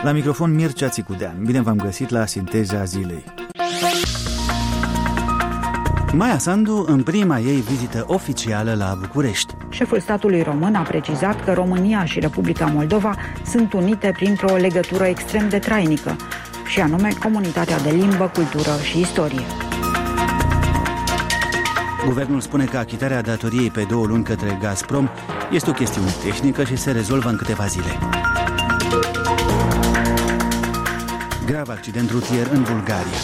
La microfon Mircea Țicudean. Bine v-am găsit la Sinteza Zilei. Maia Sandu în prima ei vizită oficială la București. Șeful statului român a precizat că România și Republica Moldova sunt unite printr-o legătură extrem de trainică, și anume comunitatea de limbă, cultură și istorie. Guvernul spune că achitarea datoriei pe 2 luni către Gazprom este o chestiune tehnică și se rezolvă în câteva zile. Grav accident rutier în Bulgaria.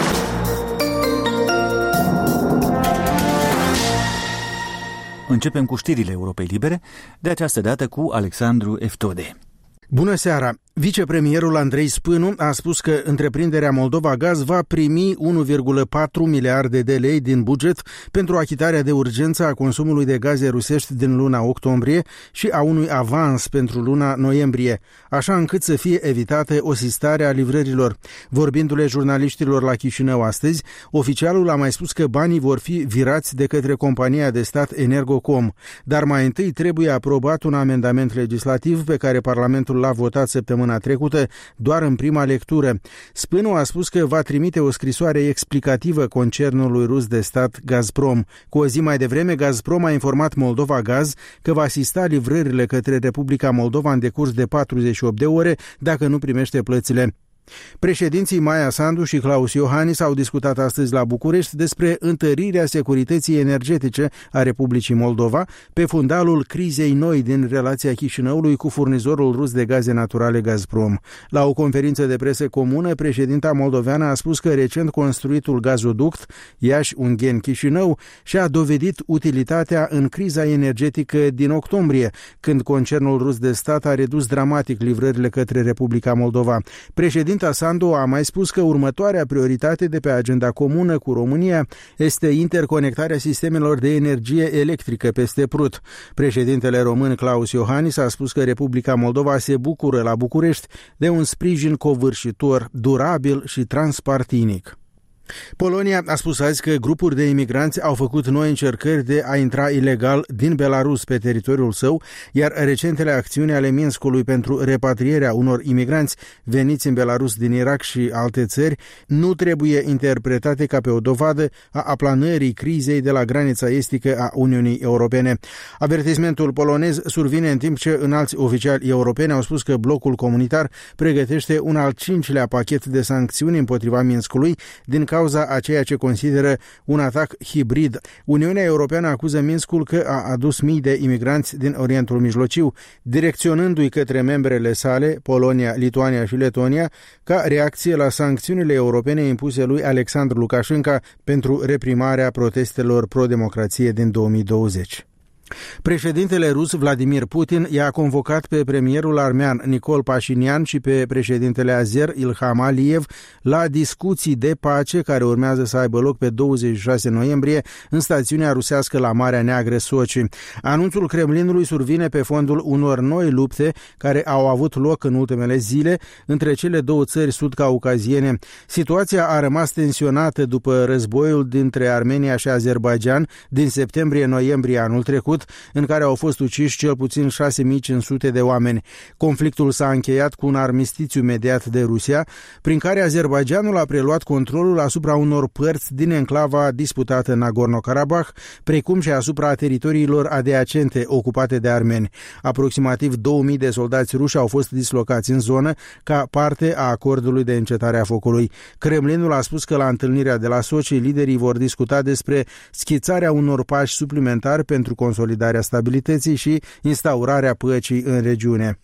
Începem cu știrile Europei Libere, de această dată cu Alexandru Eftode. Bună seara! Vicepremierul Andrei Spânu a spus că întreprinderea Moldova Gaz va primi 1,4 miliarde de lei din buget pentru achitarea de urgență a consumului de gaze rusești din luna octombrie și a unui avans pentru luna noiembrie, așa încât să fie evitată o sistare a livrărilor. Vorbindu-le jurnaliștilor la Chișinău astăzi, oficialul a mai spus că banii vor fi virați de către compania de stat Energocom, dar mai întâi trebuie aprobat un amendament legislativ pe care Parlamentul l-a votat săptămâna trecută, doar în prima lectură. Spânu a spus că va trimite o scrisoare explicativă concernului rus de stat Gazprom. Cu o zi mai devreme, Gazprom a informat Moldova Gaz că va asista livrările către Republica Moldova în decurs de 48 de ore dacă nu primește plățile. Președinții Maia Sandu și Klaus Iohannis au discutat astăzi la București despre întărirea securității energetice a Republicii Moldova pe fundalul crizei noi din relația Chișinăului cu furnizorul rus de gaze naturale Gazprom. La o conferință de presă comună, președinta moldoveană a spus că recent construitul gazoduct Iași-Ungheni-Chișinău și-a dovedit utilitatea în criza energetică din octombrie, când concernul rus de stat a redus dramatic livrările către Republica Moldova. Președinta Sandu a mai spus că următoarea prioritate de pe agenda comună cu România este interconectarea sistemelor de energie electrică peste Prut. Președintele român Klaus Iohannis a spus că Republica Moldova se bucură la București de un sprijin covârșitor, durabil și transpartinic. Polonia a spus azi că grupuri de imigranți au făcut noi încercări de a intra ilegal din Belarus pe teritoriul său, iar recentele acțiuni ale Minskului pentru repatrierea unor imigranți veniți în Belarus din Irak și alte țări nu trebuie interpretate ca pe o dovadă a aplanării crizei de la granița estică a Uniunii Europene. Avertismentul polonez survine în timp ce înalți oficiali europeni au spus că blocul comunitar pregătește un al 5-lea pachet de sancțiuni împotriva Minskului din cauza a ceea ce consideră un atac hibrid. Uniunea Europeană acuză Minskul că a adus mii de imigranți din Orientul Mijlociu, direcționându-i către membrele sale, Polonia, Lituania și Letonia, ca reacție la sancțiunile europene impuse lui Alexandru Lukashenko pentru reprimarea protestelor pro-democrație din 2020. Președintele rus Vladimir Putin i-a convocat pe premierul armean Nicol Pașinian și pe președintele azer Ilham Aliyev la discuții de pace care urmează să aibă loc pe 26 noiembrie în stațiunea rusească la Marea Neagră Sochi. Anunțul Kremlinului survine pe fondul unor noi lupte care au avut loc în ultimele zile între cele două țări sud-caucaziene. Situația a rămas tensionată după războiul dintre Armenia și Azerbaidjan din septembrie-noiembrie anul trecut, în care au fost uciși cel puțin 6500 de oameni. Conflictul s-a încheiat cu un armistițiu mediat de Rusia, prin care Azerbaidjanul a preluat controlul asupra unor părți din enclava disputată Nagorno-Karabakh, precum și asupra teritoriilor adiacente ocupate de armeni. Aproximativ 2000 de soldați ruși au fost dislocați în zonă ca parte a acordului de încetare a focului. Kremlinul a spus că la întâlnirea de la Sochi liderii vor discuta despre schițarea unor pași suplimentari pentru consolidarea stabilității și instaurarea păcii în regiune.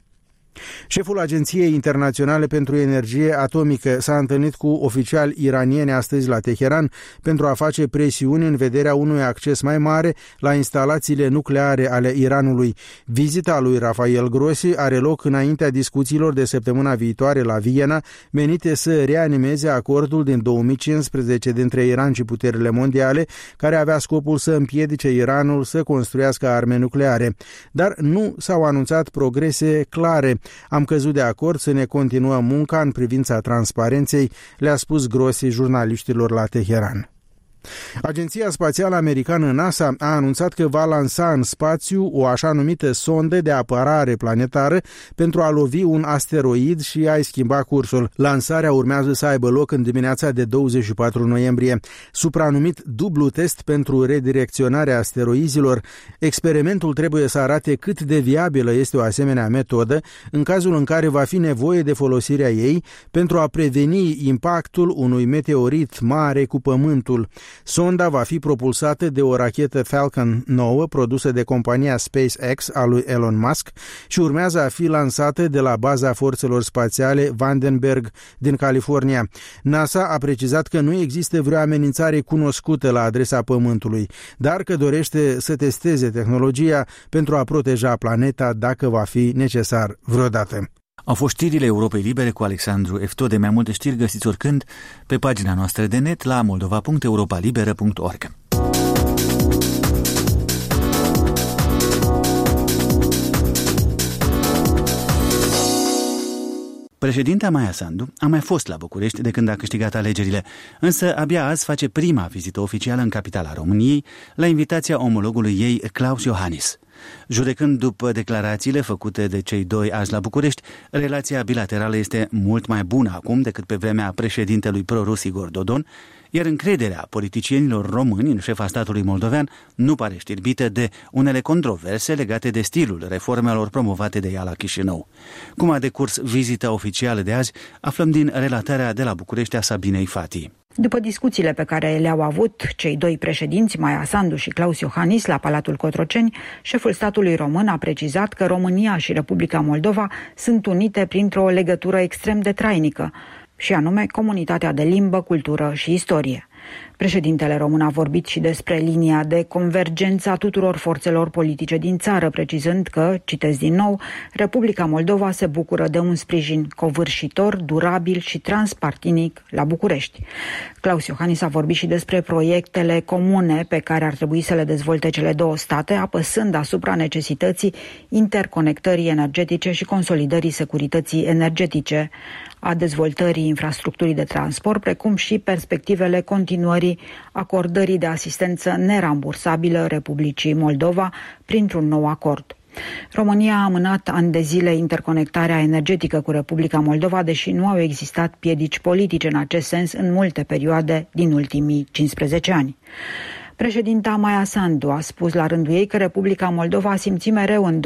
Șeful Agenției Internaționale pentru Energie Atomică s-a întâlnit cu oficiali iranieni astăzi la Teheran pentru a face presiuni în vederea unui acces mai mare la instalațiile nucleare ale Iranului. Vizita lui Rafael Grossi are loc înaintea discuțiilor de săptămâna viitoare la Viena, menite să reanimeze acordul din 2015 dintre Iran și puterile mondiale, care avea scopul să împiedice Iranul să construiască arme nucleare. Dar nu s-au anunțat progrese clare. Am căzut de acord să ne continuăm munca în privința transparenței, le-a spus Grossi jurnaliștilor la Teheran. Agenția Spațială Americană NASA a anunțat că va lansa în spațiu o așa numită sondă de apărare planetară pentru a lovi un asteroid și a-i schimba cursul. Lansarea urmează să aibă loc în dimineața de 24 noiembrie. Supranumit dublu test pentru redirecționarea asteroizilor, experimentul trebuie să arate cât de viabilă este o asemenea metodă în cazul în care va fi nevoie de folosirea ei pentru a preveni impactul unui meteorit mare cu Pământul. Sonda va fi propulsată de o rachetă Falcon 9 produsă de compania SpaceX a lui Elon Musk și urmează a fi lansată de la baza forțelor spațiale Vandenberg din California. NASA a precizat că nu există vreo amenințare cunoscută la adresa Pământului, dar că dorește să testeze tehnologia pentru a proteja planeta dacă va fi necesar vreodată. Au fost știrile Europei Libere cu Alexandru Eftode. Mai multe știri găsiți oricând pe pagina noastră de net la moldova.europalibera.org. Președinta Maia Sandu a mai fost la București de când a câștigat alegerile, însă abia azi face prima vizită oficială în capitala României la invitația omologului ei, Klaus Iohannis. Judecând după declarațiile făcute de cei doi azi la București, relația bilaterală este mult mai bună acum decât pe vremea președintelui prorus Igor Dodon, iar încrederea politicienilor români în șefa statului moldovean nu pare știrbită de unele controverse legate de stilul reformelor promovate de ea la Chișinău. Cum a decurs vizita oficială de azi, aflăm din relatarea de la București a Sabinei Fati. După discuțiile pe care le-au avut cei doi președinți, Maia Sandu și Klaus Iohannis, la Palatul Cotroceni, șeful statului român a precizat că România și Republica Moldova sunt unite printr-o legătură extrem de trainică, și anume comunitatea de limbă, cultură și istorie. Președintele român a vorbit și despre linia de convergență a tuturor forțelor politice din țară, precizând că, citez din nou, Republica Moldova se bucură de un sprijin covârșitor, durabil și transpartinic la București. Klaus Iohannis a vorbit și despre proiectele comune pe care ar trebui să le dezvolte cele două state, apăsând asupra necesității interconectării energetice și consolidării securității energetice, a dezvoltării infrastructurii de transport, precum și perspectivele continuării acordării de asistență nerambursabilă Republicii Moldova printr-un nou acord. România a amânat ani de zile interconectarea energetică cu Republica Moldova, deși nu au existat piedici politice în acest sens în multe perioade din ultimii 15 ani. Președinta Maia Sandu a spus la rândul ei că Republica Moldova a simțit mereu în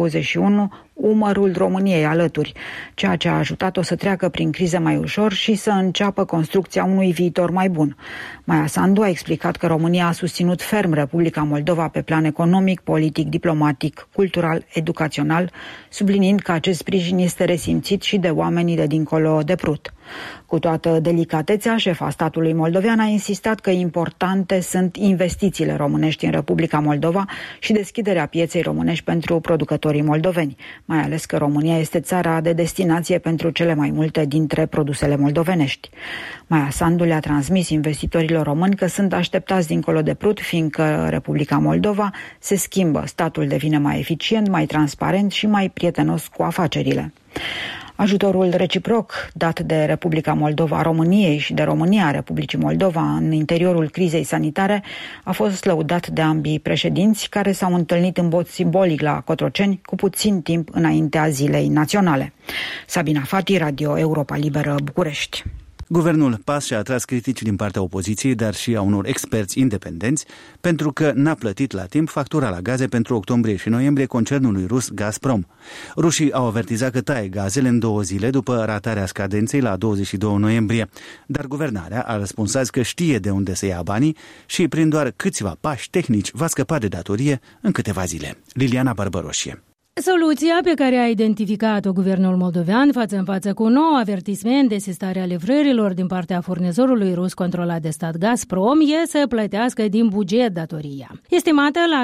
2021 umărul României alături, ceea ce a ajutat-o să treacă prin crize mai ușor și să înceapă construcția unui viitor mai bun. Maia Sandu a explicat că România a susținut ferm Republica Moldova pe plan economic, politic, diplomatic, cultural, educațional, subliniind că acest sprijin este resimțit și de oamenii de dincolo de Prut. Cu toată delicatețea, șefa statului moldovean a insistat că importante sunt investițiile românești în Republica Moldova și deschiderea pieței românești pentru producătorii moldoveni, mai ales că România este țara de destinație pentru cele mai multe dintre produsele moldovenești. Maia Sandu le-a transmis investitorilor români că sunt așteptați dincolo de Prut, fiindcă Republica Moldova se schimbă, statul devine mai eficient, mai transparent și mai prietenos cu afacerile. Ajutorul reciproc dat de Republica Moldova României și de România Republicii Moldova în interiorul crizei sanitare a fost lăudat de ambii președinți, care s-au întâlnit în mod simbolic la Cotroceni cu puțin timp înaintea zilei naționale. Sabina Fati, Radio Europa Liberă, București. Guvernul PAS și-a atras critici din partea opoziției, dar și a unor experți independenți, pentru că n-a plătit la timp factura la gaze pentru octombrie și noiembrie concernului rus Gazprom. Rușii au avertizat că taie gazele în 2 zile după ratarea scadenței la 22 noiembrie, dar guvernarea a răspuns azi că știe de unde să ia banii și prin doar câțiva pași tehnici va scăpa de datorie în câteva zile. Liliana Barbăroșie. Soluția pe care a identificat-o guvernul moldovean față în față cu un nou avertisment de sistare a livrărilor din partea furnizorului rus controlat de stat Gazprom e să plătească din buget datoria. Estimată la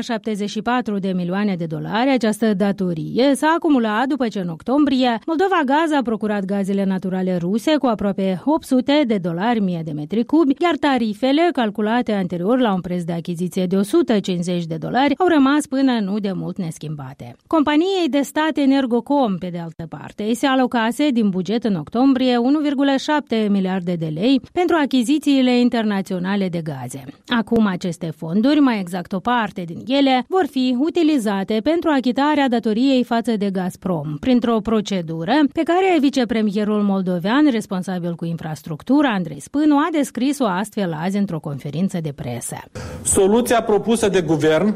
74 de milioane de dolari, această datorie s-a acumulat după ce în octombrie Moldova Gaz a procurat gazele naturale ruse cu aproape 800 de dolari mie de metri cubi, iar tarifele calculate anterior la un preț de achiziție de 150 de dolari au rămas până nu de mult neschimbate. Compania companiei de stat Energocom, pe de altă parte, se alocase din buget în octombrie 1,7 miliarde de lei pentru achizițiile internaționale de gaze. Acum aceste fonduri, mai exact o parte din ele, vor fi utilizate pentru achitarea datoriei față de Gazprom, printr-o procedură pe care vicepremierul moldovean, responsabil cu infrastructura, Andrei Spânu, a descris-o astfel azi într-o conferință de presă. Soluția propusă de guvern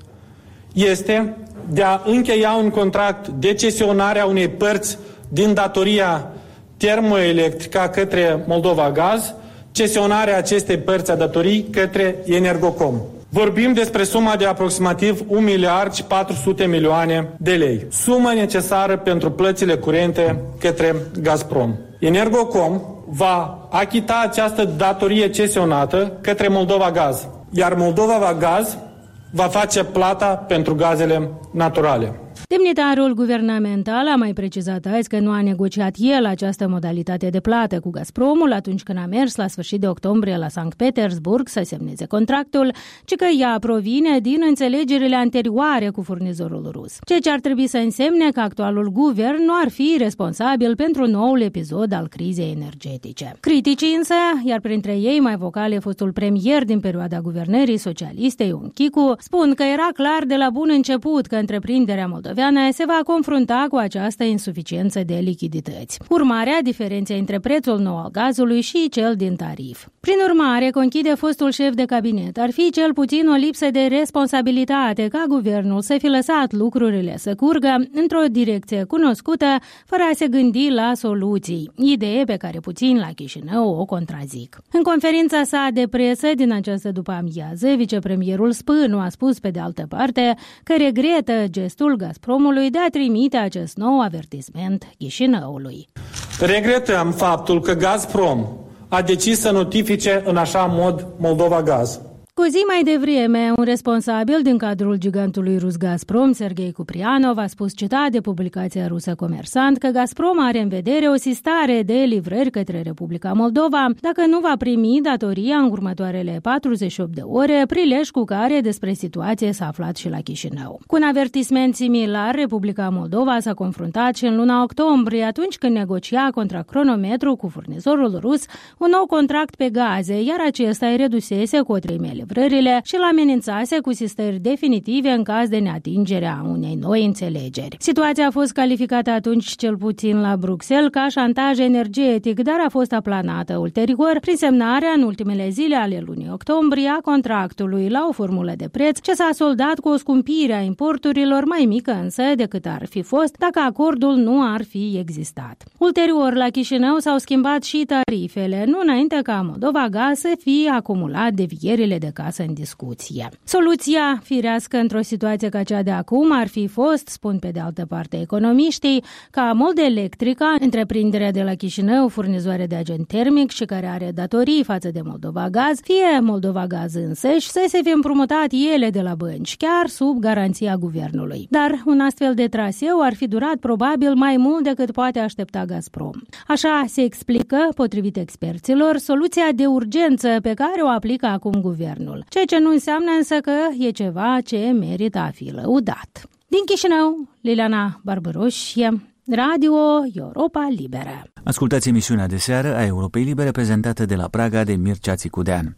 este de a încheia un contract de cesionare a unei părți din datoria termoelectrică către Moldova Gaz, cesionarea acestei părți a datorii către Energocom. Vorbim despre suma de aproximativ 1 miliard și 400 milioane de lei, sumă necesară pentru plățile curente către Gazprom. Energocom va achita această datorie cesionată către Moldova Gaz, iar Moldova Gaz va face plata pentru gazele naturale. Demnitarul guvernamental a mai precizat azi că nu a negociat el această modalitate de plată cu Gazpromul atunci când a mers la sfârșit de octombrie la Sankt Petersburg să semneze contractul, ci că ea provine din înțelegerile anterioare cu furnizorul rus. Ceea ce ar trebui să însemne că actualul guvern nu ar fi responsabil pentru noul episod al crizei energetice. Criticii însă, iar printre ei mai vocale fostul premier din perioada guvernării socialiste Ion Chicu, spun că era clar de la bun început că întreprinderea moldoveană se va confrunta cu această insuficiență de lichidități. Urmarea diferenței între prețul nou al gazului și cel din tarif. Prin urmare, conchide fostul șef de cabinet, ar fi cel puțin o lipsă de responsabilitate ca guvernul să fi lăsat lucrurile să curgă într-o direcție cunoscută, fără a se gândi la soluții, idee pe care puțin la Chișinău o contrazic. În conferința sa de presă din această după-amiază, vicepremierul Spânu a spus pe de altă parte că regretă gestul Gazpromului de a trimite acest nou avertisment Chișinăului. Regretăm faptul că Gazprom a decis să notifice în așa mod Moldova Gaz. Cu zi mai devreme, un responsabil din cadrul gigantului rus Gazprom, Sergei Kuprianov, a spus citat de publicația rusă Comersant că Gazprom are în vedere o sistare de livrări către Republica Moldova dacă nu va primi datoria în următoarele 48 de ore, prilej cu care despre situație s-a aflat și la Chișinău. Cu un avertisment similar, Republica Moldova s-a confruntat și în luna octombrie, atunci când negocia contra cronometru cu furnizorul rus un nou contract pe gaze, iar acesta îi redusese cu o treime livrările și îl amenințase cu sistări definitive în caz de neatingere a unei noi înțelegeri. Situația a fost calificată atunci cel puțin la Bruxelles ca șantaj energetic, dar a fost aplanată ulterior prin semnarea în ultimele zile ale lunii octombrie a contractului la o formulă de preț ce s-a soldat cu o scumpire a importurilor mai mică însă decât ar fi fost dacă acordul nu ar fi existat. Ulterior, la Chișinău s-au schimbat și tarifele, nu înainte ca Moldova Gaz să fie acumulat devierile de casă în discuție. Soluția firească într-o situație ca cea de acum ar fi fost, spun pe de altă parte economiștii, ca Moldelectrica, întreprinderea de la Chișinău, furnizoare de agent termic și care are datorii față de Moldova Gaz, fie Moldova Gaz însăși, să se fi împrumutat ele de la bănci, chiar sub garanția guvernului. Dar un astfel de traseu ar fi durat probabil mai mult decât poate aștepta Gazprom. Așa se explică, potrivit experților, soluția de urgență pe care o aplică acum guvernul, ceea ce nu înseamnă însă că e ceva ce merită a fi lăudat. Din Chișinău, Liliana Barbaroșie, Radio Europa Liberă. Ascultați emisiunea de seară a Europei Libere prezentată de la Praga de Mircea Țicudean.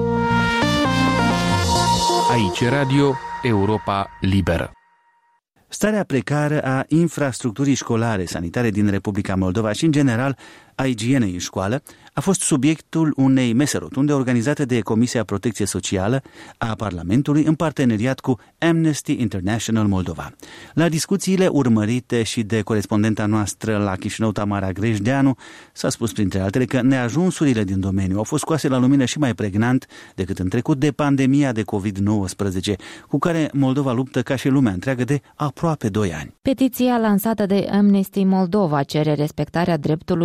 Aici Radio Europa Liberă. Starea precară a infrastructurii școlare sanitare din Republica Moldova și, în general, a igienei în școală a fost subiectul unei mese rotunde organizate de Comisia Protecție Socială a Parlamentului în parteneriat cu Amnesty International Moldova. La discuțiile urmărite și de corespondenta noastră la Chișinău, Tamara Grejdeanu, s-a spus printre altele că neajunsurile din domeniu au fost scoase la lumină și mai pregnant decât în trecut de pandemia de COVID-19, cu care Moldova luptă ca și lumea întreagă de aproape 2 ani. Petiția lansată de Amnesty Moldova cere respectarea dreptului la igienă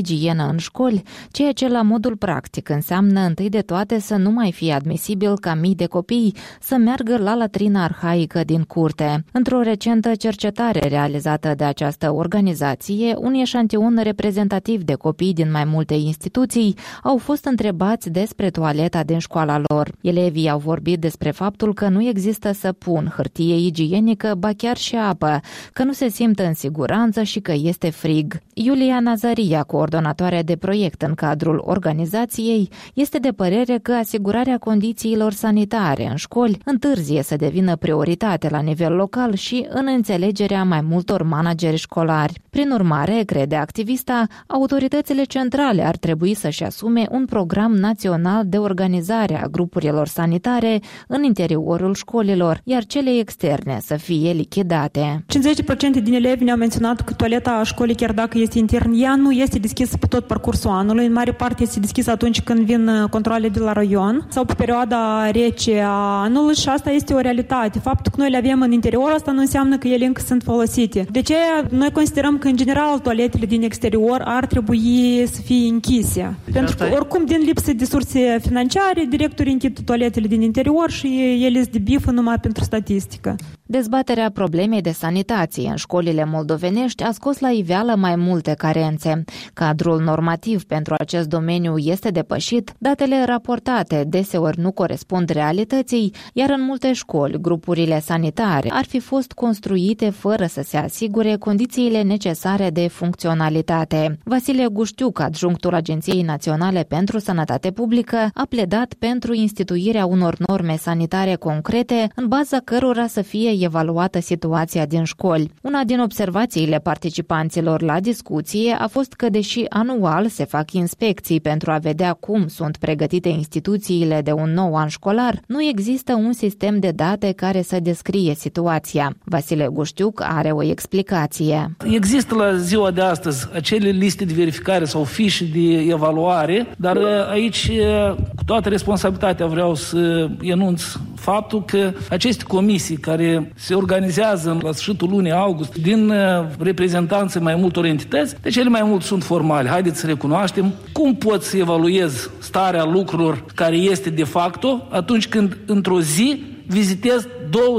igienă în școli, ceea ce la modul practic înseamnă întâi de toate să nu mai fie admisibil ca mii de copii să meargă la latrina arhaică din curte. Într-o recentă cercetare realizată de această organizație, un eșantion reprezentativ de copii din mai multe instituții au fost întrebați despre toaleta din școala lor. Elevii au vorbit despre faptul că nu există săpun, hârtie igienică, ba chiar și apă, că nu se simt în siguranță și că este frig. Iulia Nazaria, coordonatoare de proiect în cadrul organizației, este de părere că asigurarea condițiilor sanitare în școli întârzie să devină prioritate la nivel local și în înțelegerea mai multor manageri școlari. Prin urmare, crede activista, autoritățile centrale ar trebui să-și asume un program național de organizare a grupurilor sanitare în interiorul școlilor, iar cele externe să fie lichidate. 50% din elevi ne-au menționat că toaleta școlii, chiar dacă este intern, ea nu este deschisă pe tot parcursul anului. În mare parte este deschisă atunci când vin controalele de la raion sau pe perioada rece a anului și asta este o realitate. Faptul că noi le avem în interior, asta nu înseamnă că ele încă sunt folosite. De ce noi considerăm că, în general, toaletele din exterior ar trebui să fie închise? Pentru că, oricum, din lipsă de surse financiare, directorii închid toaletele din interior și ele se debifă numai pentru statistică. Dezbaterea problemei de sanitație în școlile moldovenești a scos la iveală mai multe carențe. Cadrul normativ pentru acest domeniu este depășit, datele raportate deseori nu corespund realității, iar în multe școli, grupurile sanitare ar fi fost construite fără să se asigure condițiile necesare de funcționalitate. Vasile Guștiuc, adjunctul Agenției Naționale pentru Sănătate Publică, a pledat pentru instituirea unor norme sanitare concrete, în baza cărora să fie evaluată situația din școli. Una din observațiile participanților la discuție a fost că, deși anual se fac inspecții pentru a vedea cum sunt pregătite instituțiile de un nou an școlar, nu există un sistem de date care să descrie situația. Vasile Guștiuc are o explicație. Există la ziua de astăzi acele liste de verificare sau fișe de evaluare, dar aici, cu toată responsabilitatea, vreau să enunț faptul că aceste comisii care se organizează la sfârșitul lunii august din reprezentanțe mai multor entități, de cele mai mult sunt formale. Haideți să recunoaștem cum pot să evaluez starea lucrurilor care este de facto atunci când într-o zi vizitez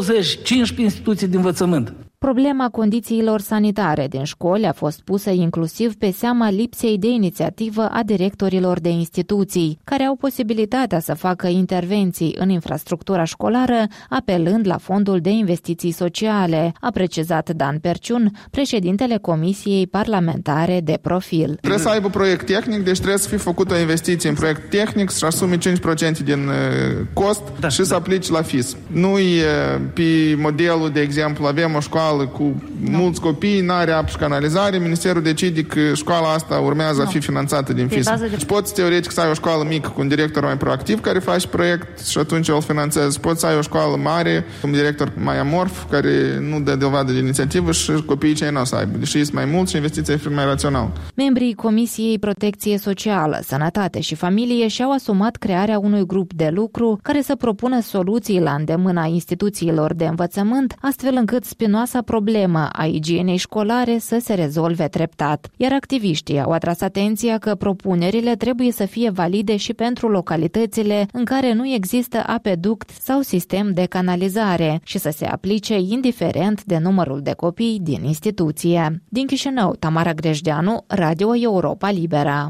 20-15 instituții de învățământ. Problema condițiilor sanitare din școli a fost pusă inclusiv pe seama lipsei de inițiativă a directorilor de instituții, care au posibilitatea să facă intervenții în infrastructura școlară, apelând la Fondul de Investiții Sociale, a precizat Dan Perciun, președintele Comisiei Parlamentare de Profil. Trebuie să aibă proiect tehnic, deci trebuie să fie făcută o investiție în proiect tehnic, să asume 5% din cost și să aplici la FIS. Nu-i pe modelul, de exemplu, avem o școală cu mulți copii, n-are apă și canalizare, Ministerul decide că școala asta urmează a fi finanțată din FIS. Deci poți teoretic să ai o școală mică cu un director mai proactiv care face proiect și atunci îl finanțezi. Poți să ai o școală mare cu un director mai amorf care nu dă dovadă de inițiativă și copiii cei nu o să aibă. Deși sunt mai mulți și investiția e mai rațională. Membrii Comisiei Protecție Socială, Sănătate și Familie și-au asumat crearea unui grup de lucru care să propună soluții la îndemâna instituțiilor de învățământ, astfel încât spinoasa problemă a igienei școlare să se rezolve treptat. Iar activiștii au atras atenția că propunerile trebuie să fie valide și pentru localitățile în care nu există apeduct sau sistem de canalizare și să se aplice indiferent de numărul de copii din instituție. Din Chișinău, Tamara Grejdeanu, Radio Europa Liberă.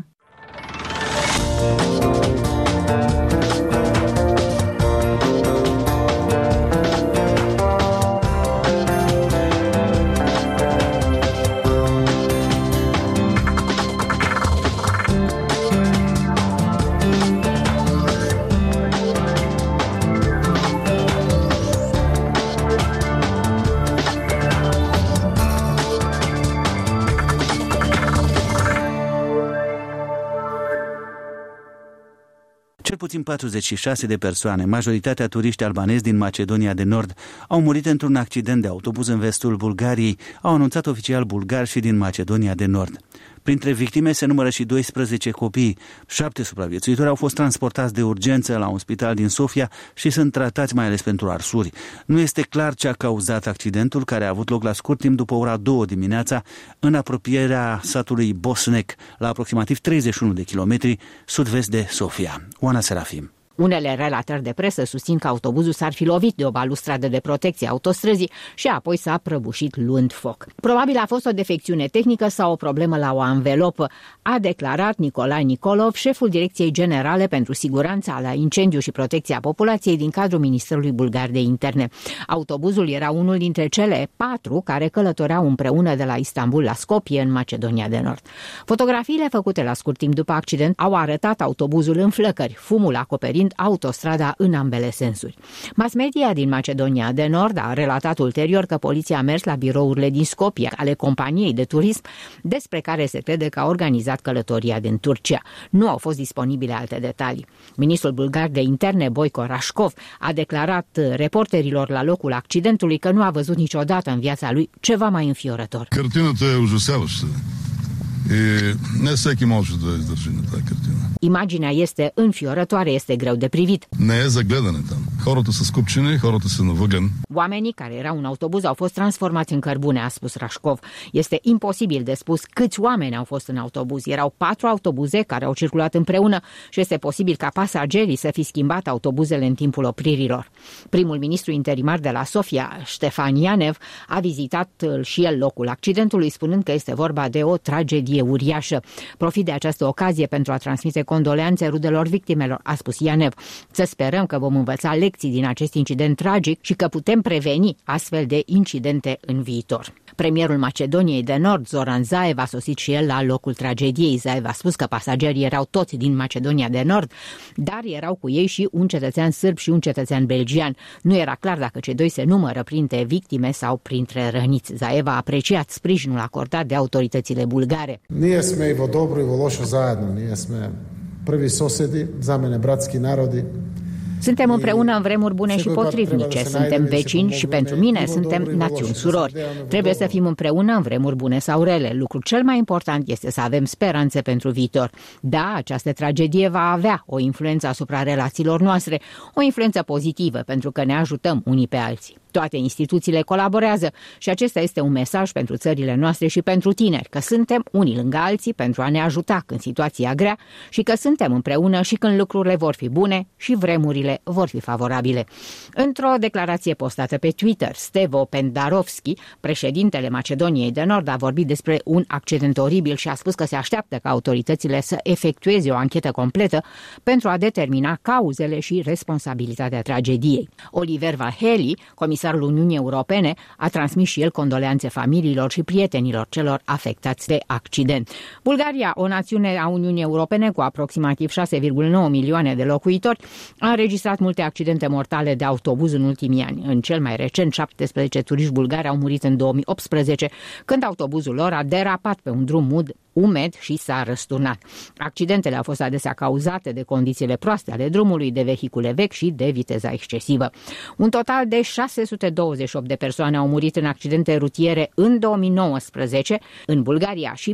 puțin 46 de persoane, majoritatea turiști albanezi din Macedonia de Nord, au murit într-un accident de autobuz în vestul Bulgariei, au anunțat oficial bulgari și din Macedonia de Nord. Printre victime se numără și 12 copii. 7 supraviețuitori au fost transportați de urgență la un spital din Sofia și sunt tratați mai ales pentru arsuri. Nu este clar ce a cauzat accidentul, care a avut loc la scurt timp după ora 2 dimineața în apropierea satului Bosnec, la aproximativ 31 de kilometri sud-vest de Sofia. Oana Serafim. Unele relatări de presă susțin că autobuzul s-ar fi lovit de o balustradă de protecție a autostrăzii și apoi s-a prăbușit luând foc. Probabil a fost o defecțiune tehnică sau o problemă la o anvelopă, a declarat Nicolae Nicolov, șeful Direcției Generale pentru Siguranța la Incendiu și Protecția Populației din cadrul Ministerului Bulgar de Interne. Autobuzul era unul dintre cele 4 care călătoreau împreună de la Istanbul la Skopje, în Macedonia de Nord. Fotografiile făcute la scurt timp după accident au arătat autobuzul în flăcări, fumul acoperind autostrada în ambele sensuri. Mass media din Macedonia de Nord a relatat ulterior că poliția a mers la birourile din Skopje ale companiei de turism despre care se crede că a organizat călătoria din Turcia. Nu au fost disponibile alte detalii. Ministrul bulgar de interne, Boico Rașkov, a declarat reporterilor la locul accidentului că nu a văzut niciodată în viața lui ceva mai înfiorător. Картината е ужасяваща. Не всеки може да издържи на тази картина. Imaginea este înfiorătoare, este greu de privit. Не е за гледане там. Хората са скупчени, хората са на въгън. Oamenii care erau în autobuz au fost transformați în cărbune, a spus Rașkov. Este imposibil de spus câți oameni au fost în autobuz. Erau 4 autobuze care au circulat împreună și este posibil ca pasagerii să fi schimbat autobuzele în timpul opririlor. Primul ministru interimar de la Sofia, Ștefan Ianev, a vizitat și el locul accidentului, spunând că este vorba de o tragedie uriașă. Profit de această ocazie pentru a transmite condoleanțe rudelor victimelor, a spus Ianev. Să sperăm că vom învăța lecții din acest incident tragic și că putem preveni astfel de incidente în viitor. Premierul Macedoniei de Nord, Zoran Zaev, a sosit și el la locul tragediei. Zaev a spus că pasagerii erau toți din Macedonia de Nord, dar erau cu ei și un cetățean sârb și un cetățean belgian. Nu era clar dacă cei doi se numără printre victime sau printre răniți. Zaev a apreciat sprijinul acordat de autoritățile bulgare. Ние сме и во добро и во лошо заедно. Ние сме prvi sosedi, za mene bratski narodi. Suntem împreună în vremuri bune și potrivnice, suntem vecini și pentru mine suntem națiuni surori. Trebuie să fim împreună în vremuri bune sau rele. Lucrul cel mai important este să avem speranțe pentru viitor. Da, această tragedie va avea o influență asupra relațiilor noastre, o influență pozitivă pentru că ne ajutăm unii pe alții. Toate instituțiile colaborează și acesta este un mesaj pentru țările noastre și pentru tineri, că suntem unii lângă alții pentru a ne ajuta când situația grea și că suntem împreună și când lucrurile vor fi bune și vremurile vor fi favorabile. Într-o declarație postată pe Twitter, Stevo Pendarovski, președintele Macedoniei de Nord, a vorbit despre un accident oribil și a spus că se așteaptă ca autoritățile să efectueze o anchetă completă pentru a determina cauzele și responsabilitatea tragediei. Oliver Vaheli, comisarul Uniunii Europene, a transmis și el condoleanțe familiilor și prietenilor celor afectați de accident. Bulgaria, o națiune a Uniunii Europene cu aproximativ 6,9 milioane de locuitori, a înregistrat multe accidente mortale de autobuz în ultimii ani. În cel mai recent, 17 turiști bulgari au murit în 2018, când autobuzul lor a derapat pe un drum umed și s-a răsturnat. Accidentele au fost adesea cauzate de condițiile proaste ale drumului, de vehicule vechi și de viteza excesivă. Un total de 628 de persoane au murit în accidente rutiere în 2019 în Bulgaria și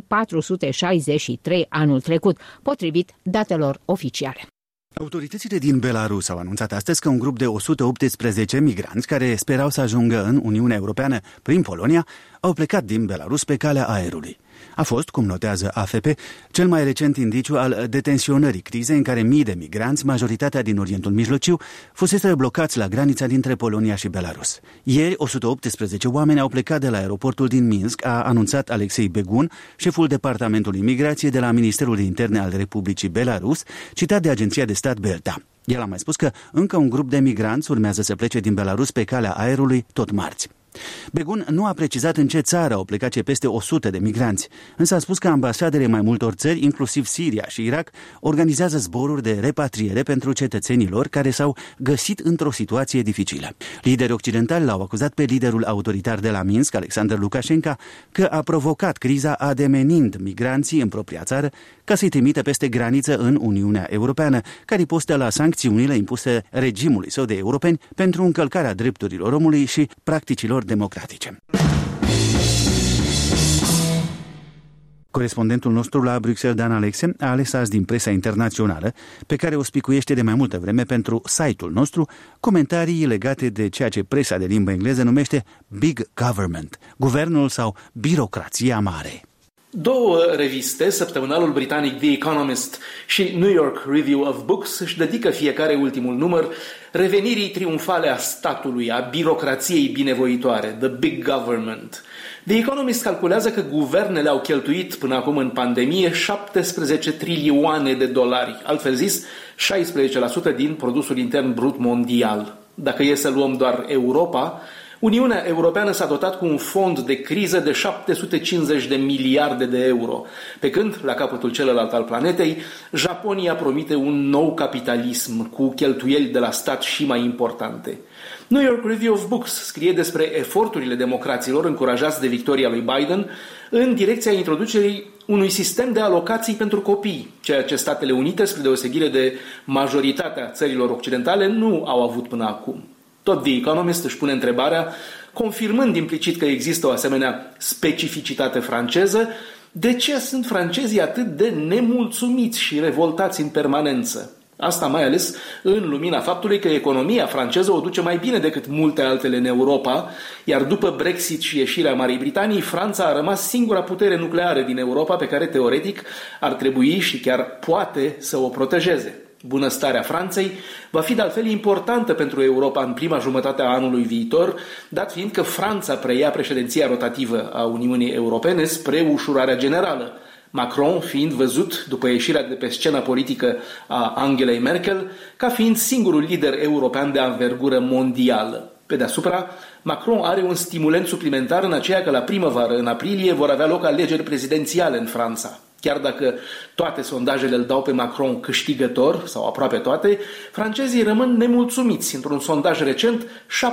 463 anul trecut, potrivit datelor oficiale. Autoritățile din Belarus au anunțat astăzi că un grup de 118 migranți care sperau să ajungă în Uniunea Europeană prin Polonia au plecat din Belarus pe calea aerului. A fost, cum notează AFP, cel mai recent indiciu al detenționării crizei în care mii de migranți, majoritatea din Orientul Mijlociu, fusese blocați la granița dintre Polonia și Belarus. Ieri, 118 oameni au plecat de la aeroportul din Minsk, a anunțat Alexei Begun, șeful Departamentului Imigrație de la Ministerul de Interne al Republicii Belarus, citat de agenția de stat Belta. El a mai spus că încă un grup de migranți urmează să plece din Belarus pe calea aerului tot marți. Begun nu a precizat în ce țară au plecat cei peste 100 de migranți, însă a spus că ambasadele mai multor țări, inclusiv Siria și Irak, organizează zboruri de repatriere pentru cetățenii lor care s-au găsit într-o situație dificilă. Liderii occidentali l-au acuzat pe liderul autoritar de la Minsk, Alexander Lukashenko, că a provocat criza ademenind migranții în propria țară, ca să-i trimită peste graniță în Uniunea Europeană, ca ripostă la sancțiunile impuse regimului său de europeni pentru încălcarea drepturilor omului și practicilor democratice. Corespondentul nostru la Bruxelles, Dan Alexe, a ales azi din presa internațională, pe care o spicuiește de mai multă vreme pentru site-ul nostru, comentarii legate de ceea ce presa de limbă engleză numește Big Government, guvernul sau birocrația mare. Două reviste, săptămânalul britanic The Economist și New York Review of Books, își dedică fiecare ultimul număr revenirii triumfale a statului, a birocrației binevoitoare, the Big Government. The Economist calculează că guvernele au cheltuit până acum în pandemie 17 trilioane de dolari, altfel zis 16% din produsul intern brut mondial. Dacă e să luăm doar Europa, Uniunea Europeană s-a dotat cu un fond de criză de 750 de miliarde de euro, pe când, la capătul celălalt al planetei, Japonia promite un nou capitalism cu cheltuieli de la stat și mai importante. New York Review of Books scrie despre eforturile democraților încurajați de victoria lui Biden în direcția introducerii unui sistem de alocații pentru copii, ceea ce Statele Unite, spre deosebire de majoritatea țărilor occidentale, nu au avut până acum. Tot The Economist își pune întrebarea, confirmând implicit că există o asemenea specificitate franceză, de ce sunt francezii atât de nemulțumiți și revoltați în permanență? Asta mai ales în lumina faptului că economia franceză o duce mai bine decât multe altele în Europa, iar după Brexit și ieșirea Marii Britanii, Franța a rămas singura putere nucleară din Europa pe care teoretic ar trebui și chiar poate să o protejeze. Bunăstarea Franței va fi de altfel importantă pentru Europa în prima jumătate a anului viitor, dat fiind că Franța preia președinția rotativă a Uniunii Europene spre ușurarea generală, Macron fiind văzut, după ieșirea de pe scena politică a Angelei Merkel, ca fiind singurul lider european de anvergură mondială. Pe deasupra, Macron are un stimulent suplimentar în aceea că la primăvară, în aprilie, vor avea loc alegeri prezidențiale în Franța. Chiar dacă toate sondajele îl dau pe Macron câștigător, sau aproape toate, francezii rămân nemulțumiți. Într-un sondaj recent,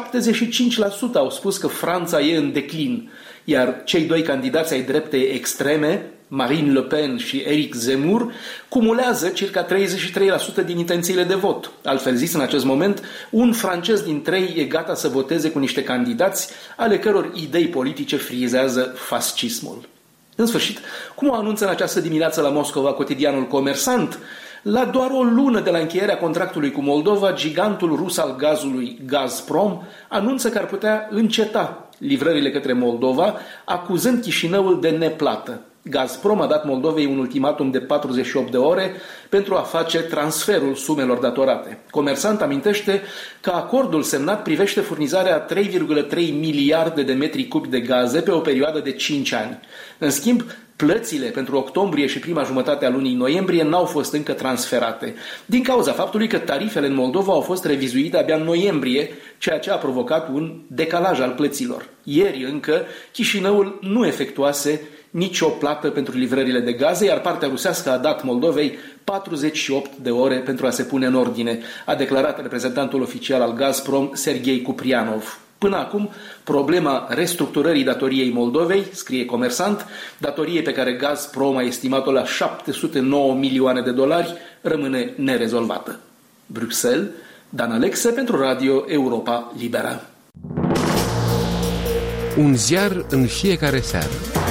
75% au spus că Franța e în declin, iar cei doi candidați ai dreptei extreme, Marine Le Pen și Eric Zemmour, cumulează circa 33% din intențiile de vot. Altfel zis, în acest moment, un francez din 3 e gata să voteze cu niște candidați ale căror idei politice frizează fascismul. În sfârșit, cum o anunță în această dimineață la Moscova cotidianul Comersant, la doar o lună de la încheierea contractului cu Moldova, gigantul rus al gazului Gazprom anunță că ar putea înceta livrările către Moldova, acuzând Chișinăul de neplată. Gazprom a dat Moldovei un ultimatum de 48 de ore pentru a face transferul sumelor datorate. Comersant amintește că acordul semnat privește furnizarea 3,3 miliarde de metri cubi de gaze pe o perioadă de 5 ani. În schimb, plățile pentru octombrie și prima jumătate a lunii noiembrie n-au fost încă transferate, din cauza faptului că tarifele în Moldova au fost revizuite abia în noiembrie, ceea ce a provocat un decalaj al plăților. Ieri încă, Chișinăul nu efectuase nicio plată pentru livrările de gaze, iar partea rusească a dat Moldovei 48 de ore pentru a se pune în ordine, a declarat reprezentantul oficial al Gazprom, Serghei Kuprianov. Până acum, problema restructurării datoriei Moldovei, scrie Comersant, datorie pe care Gazprom a estimat-o la 709 milioane de dolari, rămâne nerezolvată. Bruxelles, Dan Alexe pentru Radio Europa Liberă. Un ziar în fiecare seară.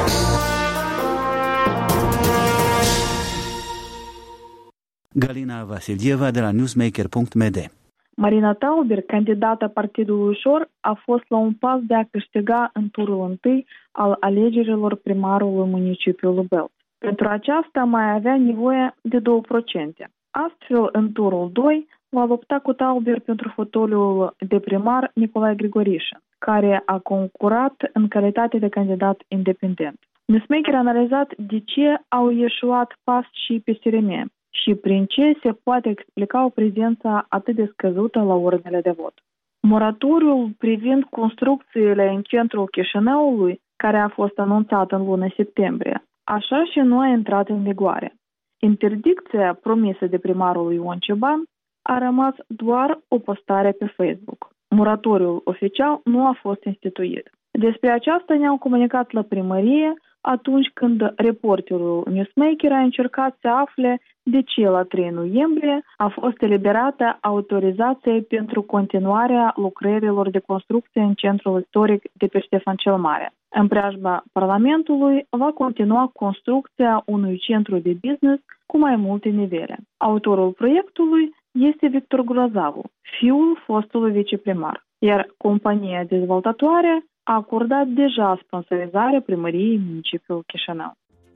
Galina Vasilieva de la newsmaker.md. Marina Tauber, candidata Partidului Ușor, a fost la un pas de a câștiga în turul întâi al alegerilor primarului municipiului Belt. Pentru aceasta mai avea nevoie de 2%. Astfel, în turul 2, va lupta cu Tauber pentru fotoliul de primar Nicolae Grigorișin, care a concurat în calitate de candidat independent. Newsmaker a analizat de ce au ieșuat PAS și PSRM și prin ce se poate explica o prezență atât de scăzută la urnele de vot. Moratoriul privind construcțiile în centrul Chișinăului, care a fost anunțat în luna septembrie, așa și nu a intrat în vigoare. Interdicția promisă de primarul Ion Ciuban a rămas doar o postare pe Facebook. Moratoriul oficial nu a fost instituit. Despre aceasta ne-au comunicat la primărie atunci când reporterul Newsmaker a încercat să afle de ce la 3 noiembrie a fost eliberată autorizația pentru continuarea lucrărilor de construcție în centrul istoric de pe Ștefan cel Mare. În preajma Parlamentului va continua construcția unui centru de business cu mai multe nivele. Autorul proiectului este Victor Grozavu, fiul fostului viceprimar, iar compania dezvoltatoare a acordat deja sponsorizarea primăriei municipiului Chișinău.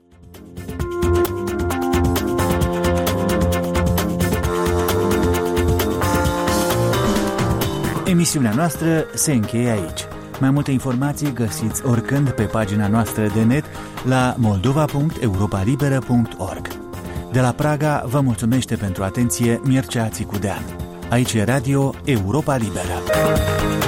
Emisiunea noastră se încheie aici. Mai multe informații găsiți oricând pe pagina noastră de net la moldova.europalibera.org. De la Praga vă mulțumește pentru atenție Mircea Țicudean. Aici e Radio Europa Liberă.